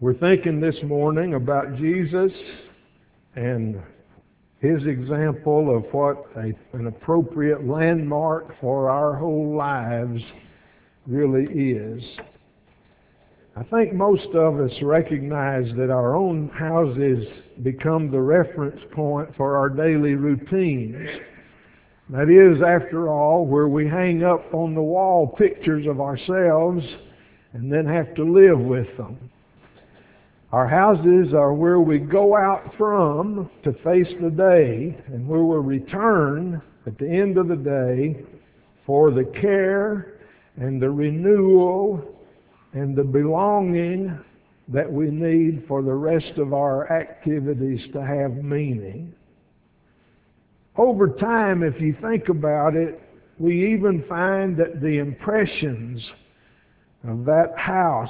We're thinking this morning about Jesus and His example of what an appropriate landmark for our whole lives really is. I think most of us recognize that our own houses become the reference point for our daily routines. That is, after all, where we hang up on the wall pictures of ourselves and then have to live with them. Our houses are where we go out from to face the day and where we return at the end of the day for the care and the renewal and the belonging that we need for the rest of our activities to have meaning. Over time, if you think about it, we even find that the impressions of that house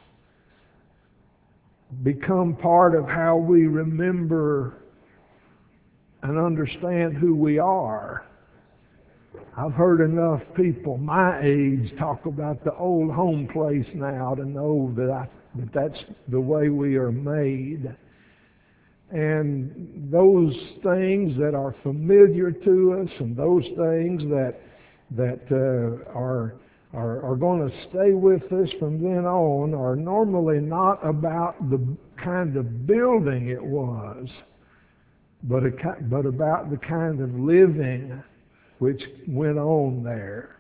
become part of how we remember and understand who we are. I've heard enough people my age talk about the old home place now to know that that's the way we are made. And those things that are familiar to us and those things that are going to stay with us from then on are normally not about the kind of building it was, but about the kind of living which went on there.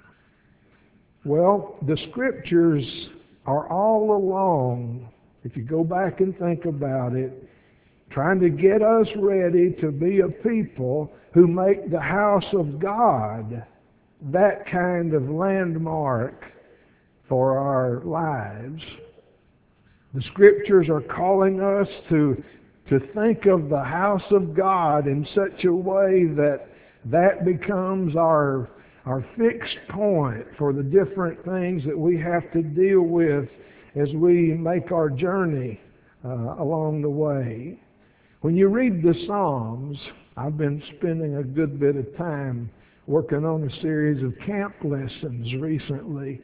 Well, the Scriptures are all along, if you go back and think about it, trying to get us ready to be a people who make the house of God that kind of landmark for our lives. The Scriptures are calling us to think of the house of God in such a way that becomes our fixed point for the different things that we have to deal with as we make our journey along the way. When you read the Psalms, I've been spending a good bit of time working on a series of camp lessons recently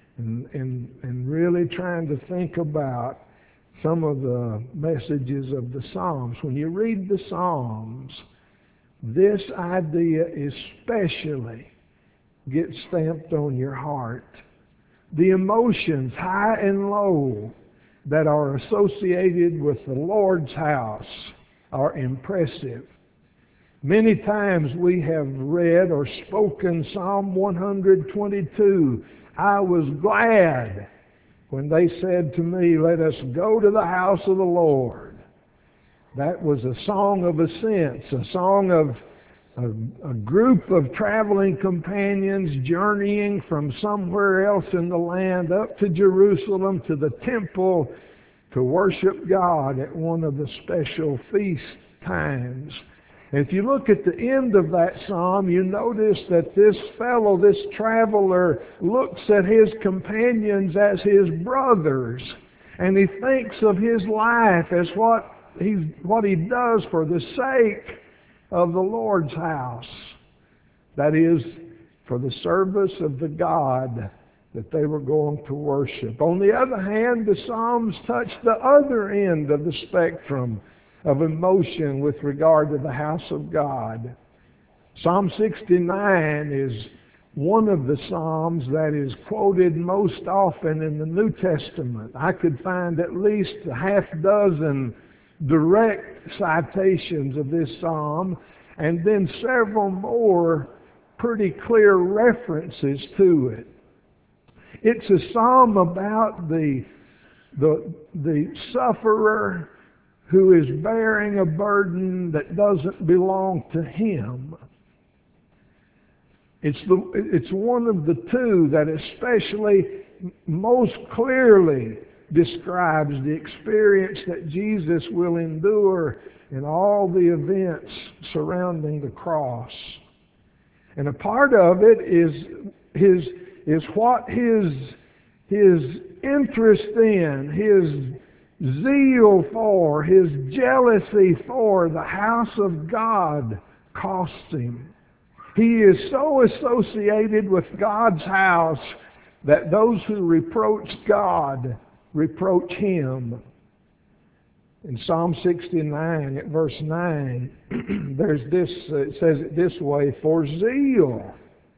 and really trying to think about some of the messages of the Psalms. When you read the Psalms, this idea especially gets stamped on your heart. The emotions, high and low, that are associated with the Lord's house are impressive. Many times we have read or spoken Psalm 122. I was glad when they said to me, "Let us go to the house of the Lord." That was a song of ascents, a song of a group of traveling companions journeying from somewhere else in the land up to Jerusalem to the temple to worship God at one of the special feast times. And if you look at the end of that psalm, you notice that this traveler, looks at his companions as his brothers, and he thinks of his life as what he does for the sake of the Lord's house. That is, for the service of the God that they were going to worship. On the other hand, the Psalms touch the other end of the spectrum of emotion with regard to the house of God. Psalm 69 is one of the Psalms that is quoted most often in the New Testament. I could find at least a half dozen direct citations of this Psalm, and then several more pretty clear references to it. It's a psalm about the sufferer who is bearing a burden that doesn't belong to him. It's one of the two that especially most clearly describes the experience that Jesus will endure in all the events surrounding the cross. And a part of it is what his interest in, his zeal for, his jealousy for the house of God costs him. He is so associated with God's house that those who reproach God reproach him. In Psalm 69 at verse 9, there's this, it says it this way, for zeal.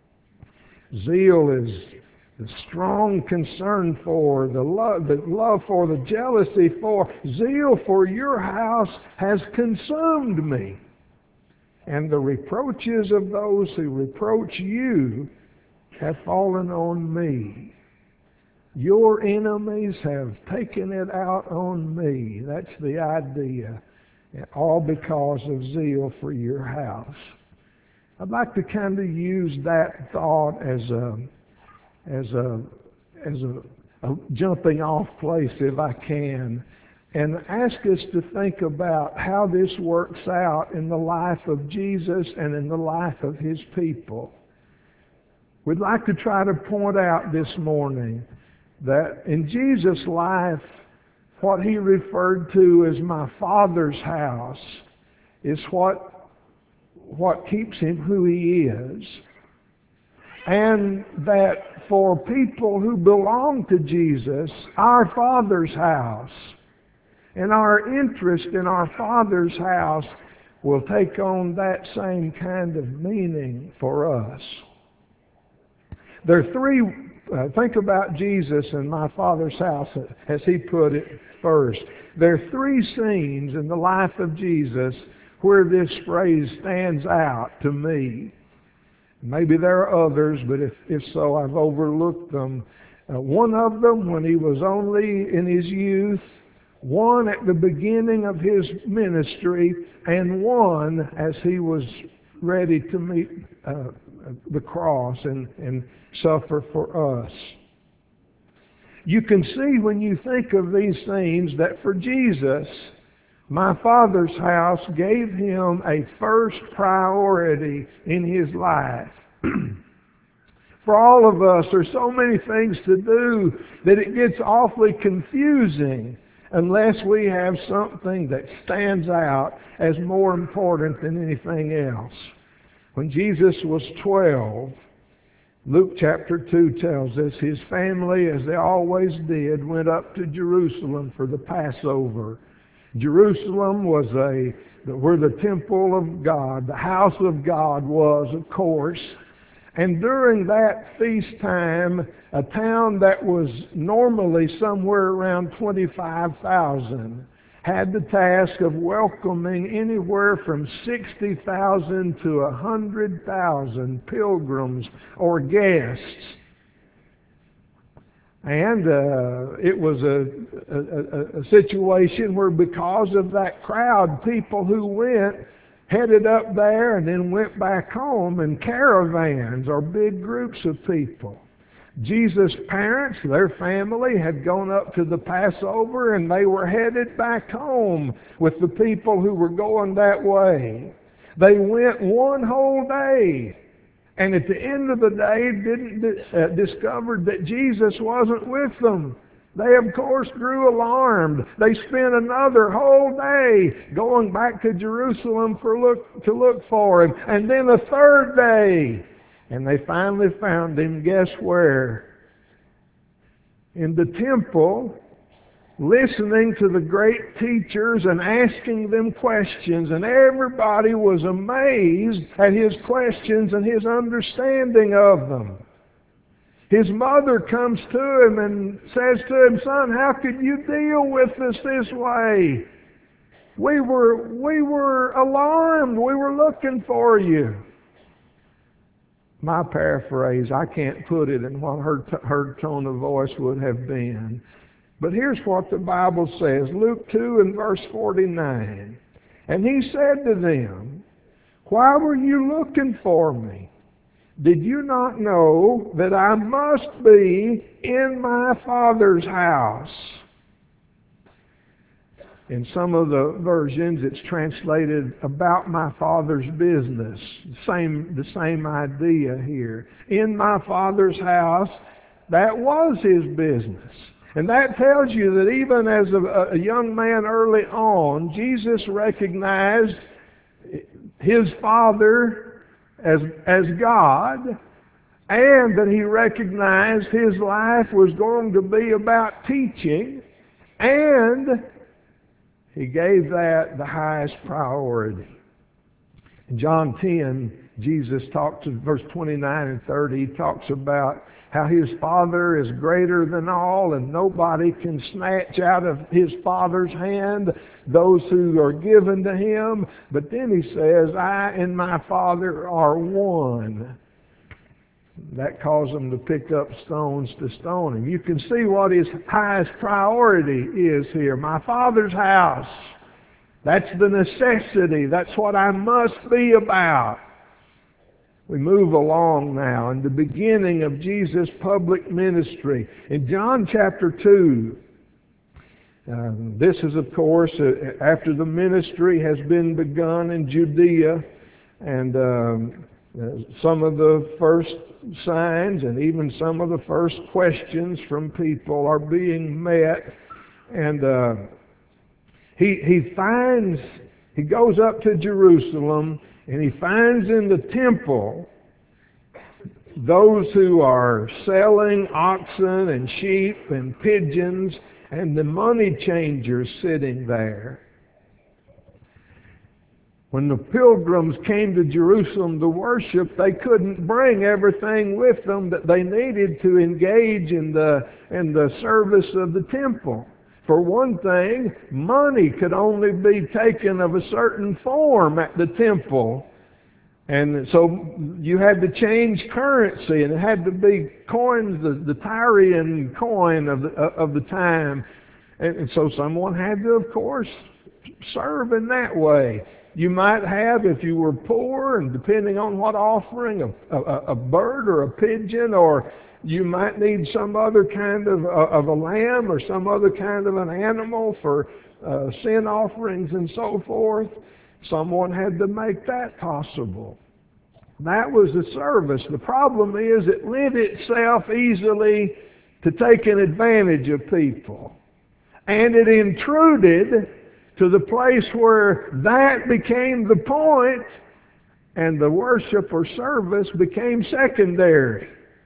Zeal is the strong concern for, the love for, the jealousy for. Zeal for your house has consumed me. And the reproaches of those who reproach you have fallen on me. Your enemies have taken it out on me. That's the idea. All because of zeal for your house. I'd like to kind of use that thought as a jumping off place, if I can, and ask us to think about how this works out in the life of Jesus and in the life of His people. We'd like to try to point out this morning that in Jesus' life, what He referred to as my Father's house is what keeps Him who He is. And that for people who belong to Jesus, our Father's house and our interest in our Father's house will take on that same kind of meaning for us. There are three, think about Jesus and my Father's house as He put it first. There are three scenes in the life of Jesus where this phrase stands out to me. Maybe there are others, but if so, I've overlooked them. One of them when He was only in His youth, one at the beginning of His ministry, and one as He was ready to meet the cross and suffer for us. You can see when you think of these scenes that for Jesus, my Father's house gave Him a first priority in His life. For all of us, there's so many things to do that it gets awfully confusing unless we have something that stands out as more important than anything else. When Jesus was 12, Luke chapter 2 tells us His family, as they always did, went up to Jerusalem for the Passover. Jerusalem was where the temple of God, the house of God was, of course. And during that feast time, a town that was normally somewhere around 25,000 had the task of welcoming anywhere from 60,000 to 100,000 pilgrims or guests. And it was a situation where because of that crowd, people who went headed up there and then went back home in caravans or big groups of people. Jesus' parents, their family, had gone up to the Passover and they were headed back home with the people who were going that way. They went one whole day. And at the end of the day, discovered that Jesus wasn't with them. They, of course, grew alarmed. They spent another whole day going back to Jerusalem to look for Him. And then a third day. And they finally found Him, guess where? In the temple, listening to the great teachers and asking them questions, and everybody was amazed at His questions and His understanding of them. His mother comes to Him and says to Him, "Son, how could you deal with us this way? We were alarmed. We were looking for you." My paraphrase, I can't put it in what her tone of voice would have been. But here's what the Bible says, Luke 2 and verse 49. And He said to them, "Why were you looking for me? Did you not know that I must be in my Father's house?" In some of the versions, it's translated "about my Father's business." The same idea here. In my Father's house, that was His business. And that tells you that even as a young man early on, Jesus recognized His Father as God, and that He recognized His life was going to be about teaching, and He gave that the highest priority. In John 10, Jesus talks in verse 29 and 30, he talks about how his Father is greater than all and nobody can snatch out of his Father's hand those who are given to him. But then he says, I and my Father are one. That caused them to pick up stones to stone him. You can see what his highest priority is here. My Father's house. That's the necessity. That's what I must be about. We move along now in the beginning of Jesus' public ministry. In John chapter 2, this is, of course, after the ministry has been begun in Judea, and some of the first signs and even some of the first questions from people are being met. And he goes up to Jerusalem, and he finds in the temple those who are selling oxen and sheep and pigeons and the money changers sitting there. When the pilgrims came to Jerusalem to worship, they couldn't bring everything with them that they needed to engage in the service of the temple. For one thing, money could only be taken of a certain form at the temple. And so you had to change currency, and it had to be coins, the Tyrian coin of the time. And so someone had to, of course, serve in that way. You might have, if you were poor, and depending on what offering, a bird or a pigeon, or you might need some other kind of a lamb or some other kind of an animal for sin offerings and so forth. Someone had to make that possible. That was the service. The problem is it lent itself easily to taking advantage of people. And it intruded to the place where that became the point and the worship or service became secondary.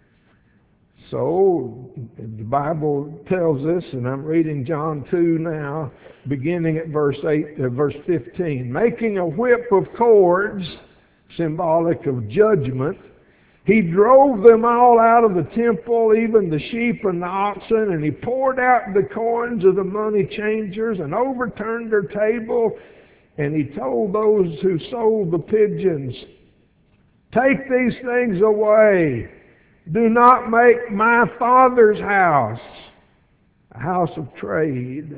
So the Bible tells us, and I'm reading John 2 now, beginning at verse 15, making a whip of cords, symbolic of judgment, he drove them all out of the temple, even the sheep and the oxen, and he poured out the coins of the money changers and overturned their table. And he told those who sold the pigeons, take these things away. Do not make my Father's house a house of trade.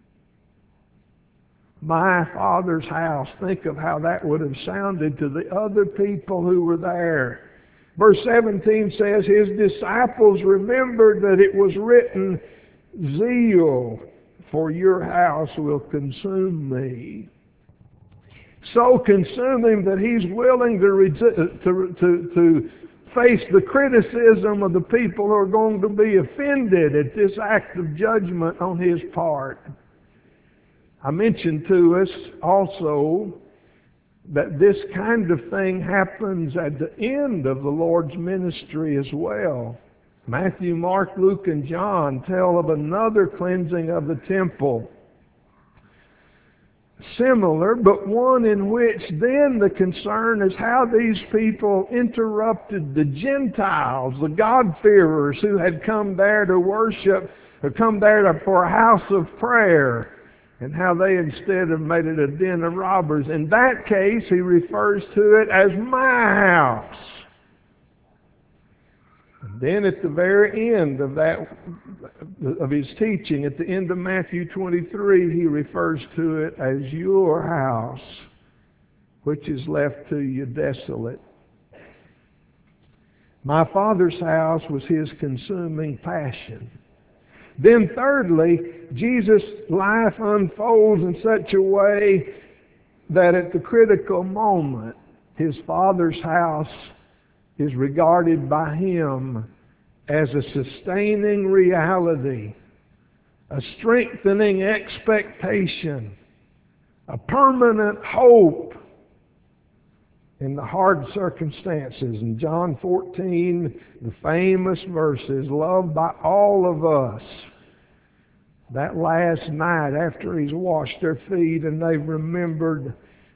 My Father's house. Think of how that would have sounded to the other people who were there. Verse 17 says, his disciples remembered that it was written, zeal for your house will consume me. So consuming that he's willing to face the criticism of the people who are going to be offended at this act of judgment on his part. I mentioned to us also that this kind of thing happens at the end of the Lord's ministry as well. Matthew, Mark, Luke, and John tell of another cleansing of the temple. Similar, but one in which then the concern is how these people interrupted the Gentiles, the God-fearers who had come there to worship, or come there for a house of prayer, and how they instead have made it a den of robbers. In that case, he refers to it as my house. And then at the very end of his teaching, at the end of Matthew 23, he refers to it as your house, which is left to you desolate. My Father's house was his consuming passion. Then thirdly, Jesus' life unfolds in such a way that at the critical moment, his Father's house is regarded by him as a sustaining reality, a strengthening expectation, a permanent hope in the hard circumstances. In John 14, the famous verses, loved by all of us, that last night after he's washed their feet and they've remembered,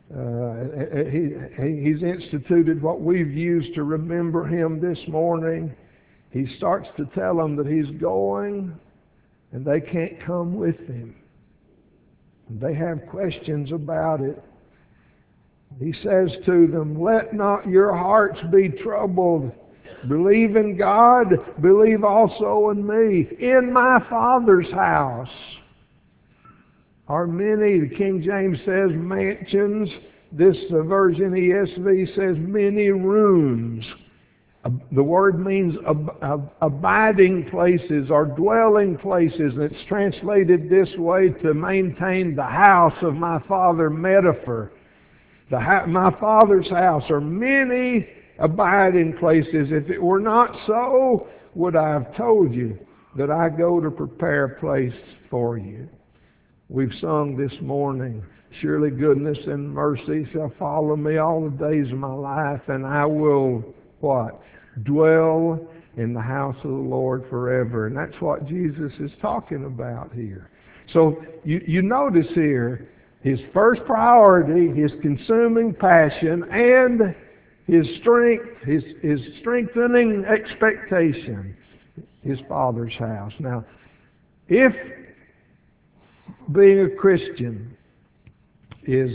he's instituted what we've used to remember him this morning. He starts to tell them that he's going and they can't come with him. They have questions about it. He says to them, "Let not your hearts be troubled. Believe in God, believe also in me. In my Father's house are many," the King James says mansions. This version, ESV, says many rooms. The word means abiding places or dwelling places. And it's translated this way to maintain the house of my Father metaphor. My Father's house are many abiding places. If it were not so, would I have told you that I go to prepare a place for you? We've sung this morning, "Surely goodness and mercy shall follow me all the days of my life, and I will," what? "Dwell in the house of the Lord forever." And that's what Jesus is talking about here. So you notice here, his first priority, his consuming passion, and his strength, his strengthening expectation, his Father's house. Now, if being a Christian is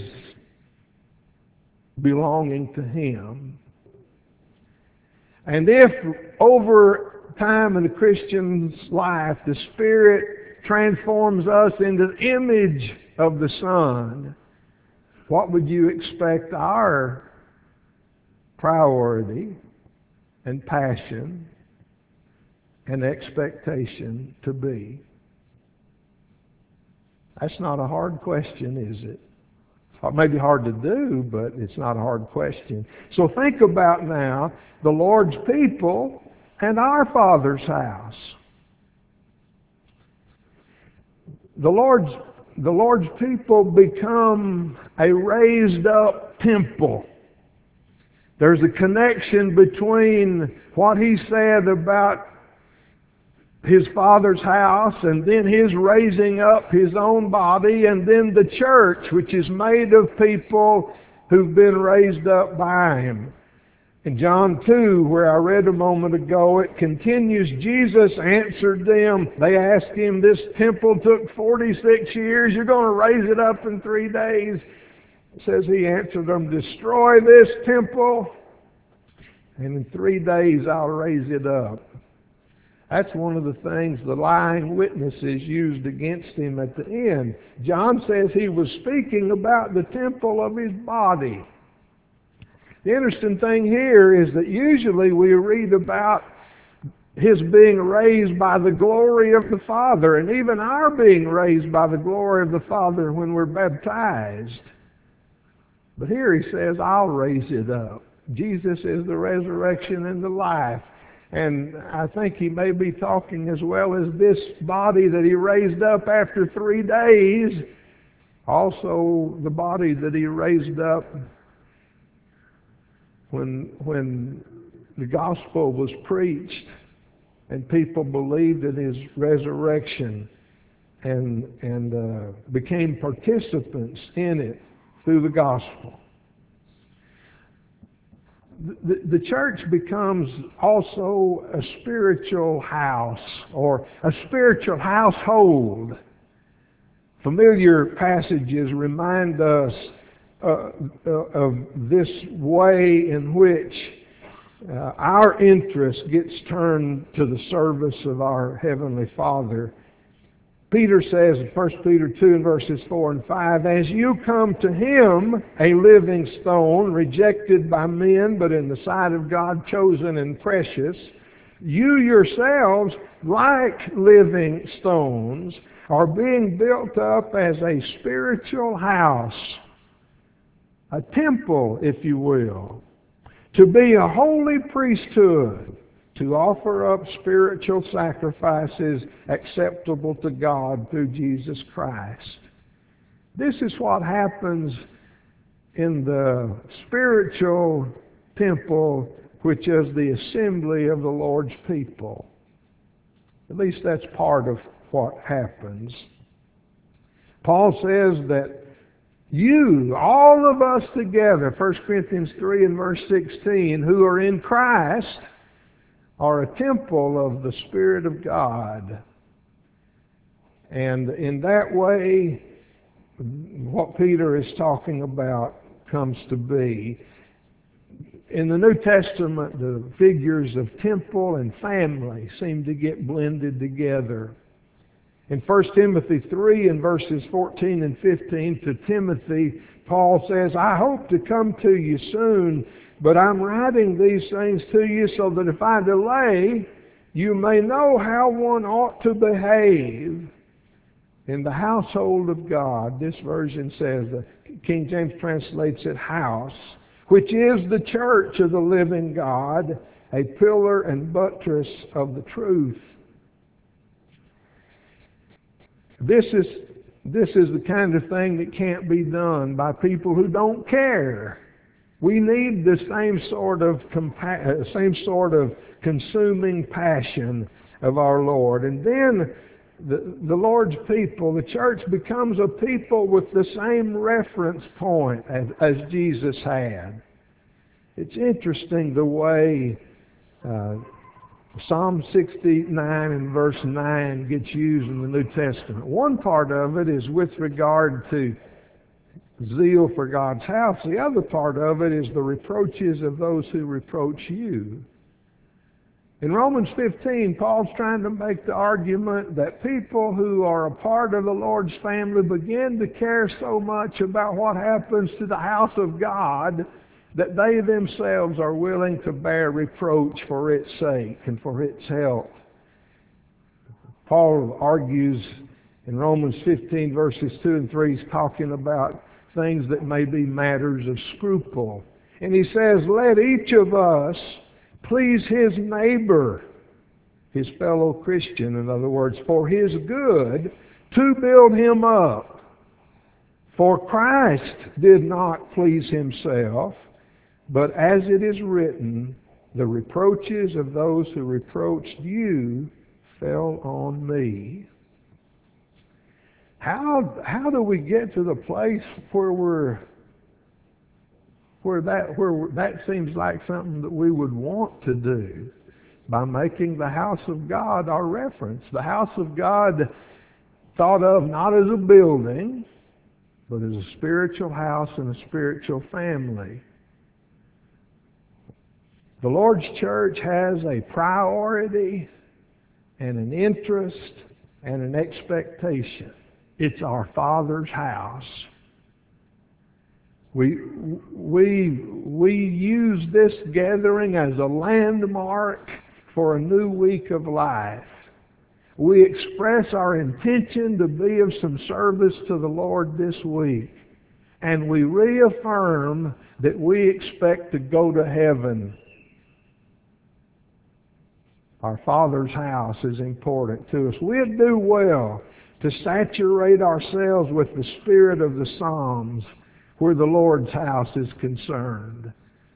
belonging to him, and if over time in a Christian's life the Spirit transforms us into the image of the Son, what would you expect our priority and passion and expectation to be? That's not a hard question, is it? It may be hard to do, but it's not a hard question. So think about now the Lord's people and our Father's house. The Lord's people become a raised up temple. There's a connection between what he said about his Father's house and then his raising up his own body, and then the church, which is made of people who've been raised up by him. In John 2, where I read a moment ago, it continues, Jesus answered them. They asked him, "This temple took 46 years. You're going to raise it up in 3 days?" It says he answered them, "Destroy this temple, and in 3 days I'll raise it up." That's one of the things the lying witnesses used against him at the end. John says he was speaking about the temple of his body. The interesting thing here is that usually we read about his being raised by the glory of the Father, and even our being raised by the glory of the Father when we're baptized. But here he says, "I'll raise it up." Jesus is the resurrection and the life. And I think he may be talking as well as this body that he raised up after 3 days, also the body that he raised up when the gospel was preached and people believed in his resurrection and became participants in it through the gospel. The church becomes also a spiritual house or a spiritual household. Familiar passages remind us of this way in which our interest gets turned to the service of our Heavenly Father. Peter says in 1 Peter 2 and verses 4 and 5, "As you come to him, a living stone, rejected by men, but in the sight of God chosen and precious, you yourselves, like living stones, are being built up as a spiritual house," a temple, if you will, "to be a holy priesthood, to offer up spiritual sacrifices acceptable to God through Jesus Christ." This is what happens in the spiritual temple, which is the assembly of the Lord's people. At least that's part of what happens. Paul says that you, all of us together, 1 Corinthians 3 and verse 16, who are in Christ, are a temple of the Spirit of God. And in that way, what Peter is talking about comes to be. In the New Testament, the figures of temple and family seem to get blended together. In 1 Timothy 3 and verses 14 and 15 to Timothy, Paul says, I hope to come to you soon, but I'm writing these things to you so that if I delay, you may know how one ought to behave in the household of God. This version says, the King James translates it house, which is the church of the living God, a pillar and buttress of the truth. This is the kind of thing that can't be done by people who don't care. We need the same sort of consuming passion of our Lord. And then the Lord's people, the church, becomes a people with the same reference point as Jesus had. It's interesting the way Psalm 69 and verse 9 gets used in the New Testament. One part of it is with regard to zeal for God's house. The other part of it is the reproaches of those who reproach you. In Romans 15, Paul's trying to make the argument that people who are a part of the Lord's family begin to care so much about what happens to the house of God that they themselves are willing to bear reproach for its sake and for its health. Paul argues in Romans 15 verses 2 and 3, he's talking about things that may be matters of scruple. And he says, let each of us please his neighbor, his fellow Christian, in other words, for his good, to build him up. For Christ did not please himself, but as it is written, the reproaches of those who reproached you fell on me. How do we get to the place where that seems like something that we would want to do? By making the house of God our reference. The house of God thought of not as a building, but as a spiritual house and a spiritual family. The Lord's church has a priority and an interest and an expectation. It's our Father's house. We use this gathering as a landmark for a new week of life. We express our intention to be of some service to the Lord this week. And we reaffirm that we expect to go to heaven. Our Father's house is important to us. We'd do well to saturate ourselves with the spirit of the Psalms where the Lord's house is concerned.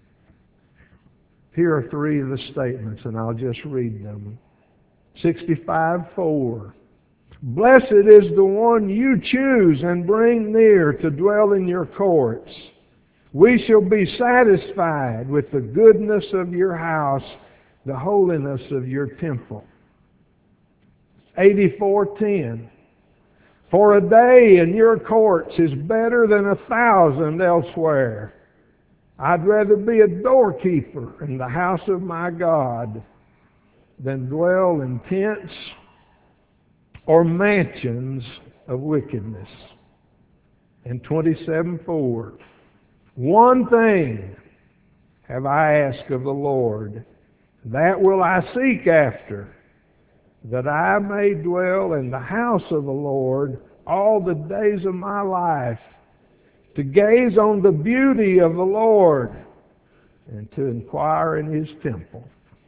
Here are three of the statements, and I'll just read them. 65:4. Blessed is the one you choose and bring near to dwell in your courts. We shall be satisfied with the goodness of your house, the holiness of your temple. 84:10. For a day in your courts is better than 1,000 elsewhere. I'd rather be a doorkeeper in the house of my God than dwell in tents or mansions of wickedness. And 27:4. One thing have I asked of the Lord, that will I seek after, that I may dwell in the house of the Lord all the days of my life, to gaze on the beauty of the Lord and to inquire in His temple.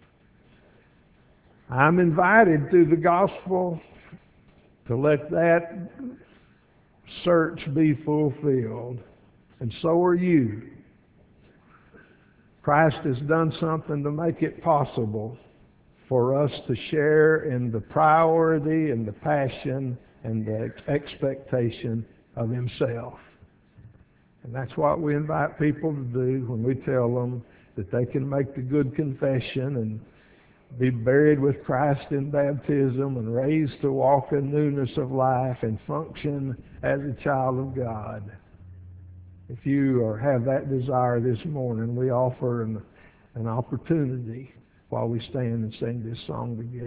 I'm invited through the gospel to let that search be fulfilled, and so are you. Christ has done something to make it possible for us to share in the priority and the passion and the expectation of Himself. And that's what we invite people to do when we tell them that they can make the good confession and be buried with Christ in baptism and raised to walk in newness of life and function as a child of God. If you have that desire this morning, we offer an opportunity while we stand and sing this song together.